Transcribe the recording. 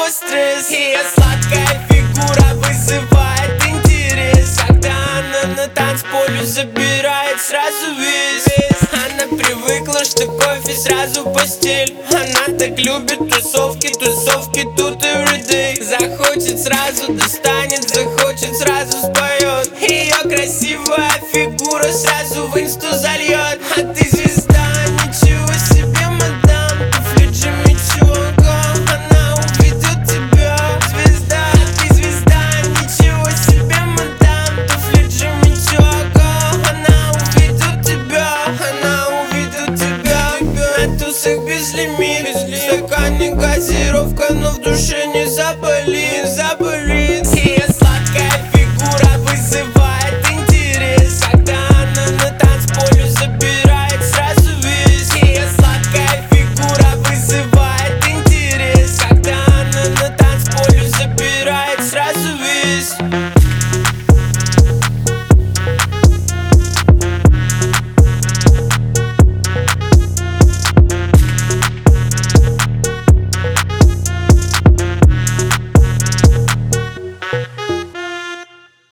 стресс. Ее сладкая фигура вызывает интерес, когда она на танцполе забирает сразу вес. Она привыкла, что кофе сразу постель. Она так любит тусовки, тусовки тут everyday. Захочет сразу достанет, захочет сразу споет. Ее красивая фигура сразу в инсту зальет. А ты звезда.